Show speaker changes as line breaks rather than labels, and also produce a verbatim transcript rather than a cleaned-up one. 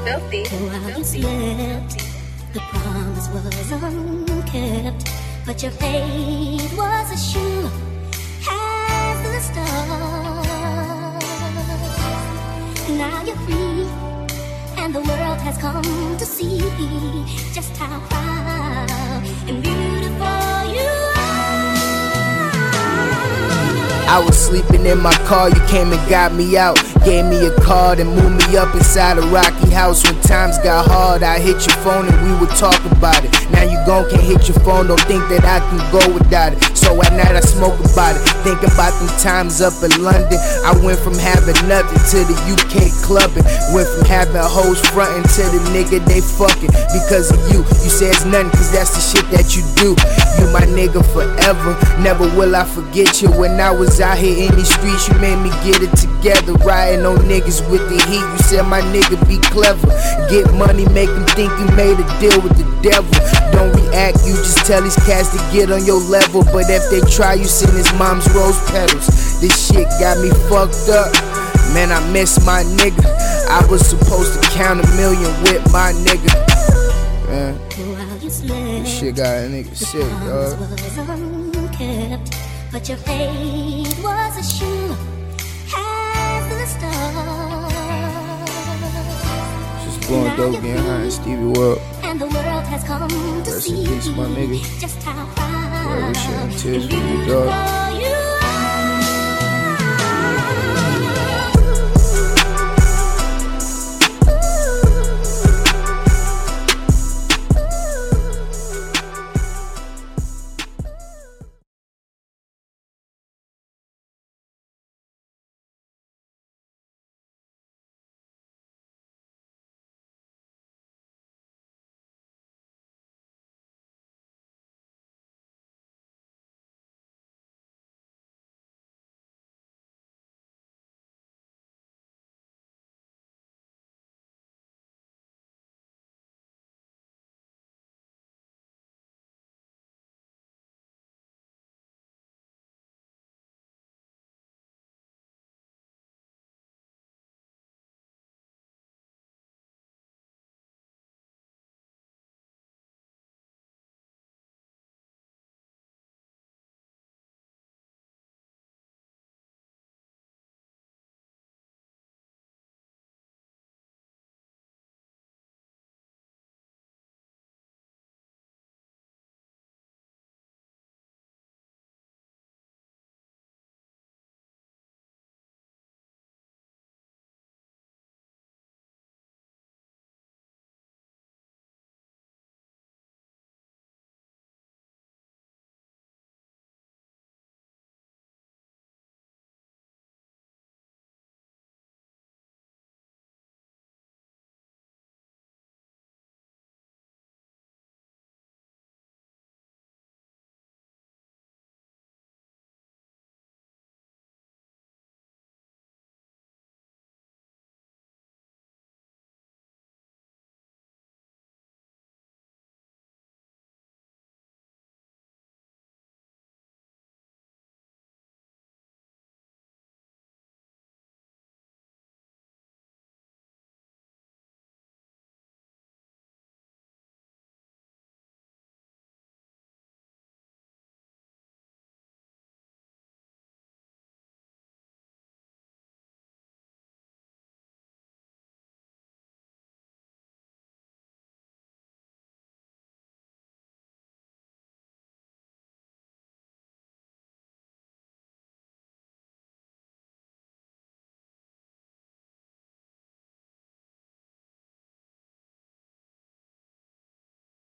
Filthy. While you slept, the promise was unkept, but your faith was as sure as the stars. Now you're free, and the world has come to see just how proud and beautiful you are.
I was sleeping in my car, you came and got me out. Gave me a card and moved me up inside a rocky house. When times got hard, I hit your phone and we would talk about it. Now you gone, can't hit your phone, don't think that I can go without it. So at night I smoke about it, think about them times up in London. I went from having nothing to the U K clubbing. Went from having hoes frontin' to the nigga they fucking because of you. You say it's nothing cause that's the shit that you do. You my nigga forever, never will I forget you. When I was out here in these streets, you made me get it together. Riding on niggas with the heat, you said my nigga be clever. Get money, make them think you made a deal with the devil. Don't react, you just tell these cats to get on your level. But if they try, you send his mom's rose petals. This shit got me fucked up, man, I miss my nigga. I was supposed to count a million with my nigga. Man, this shit got a nigga sick, dog.
But your faith was as sure as the stars.
Just blowing dope, getting high in Stevie World.
And the world has come to
Rest in
see
peace, my nigga.
just how proud
yeah, we shedding tears for you, dog.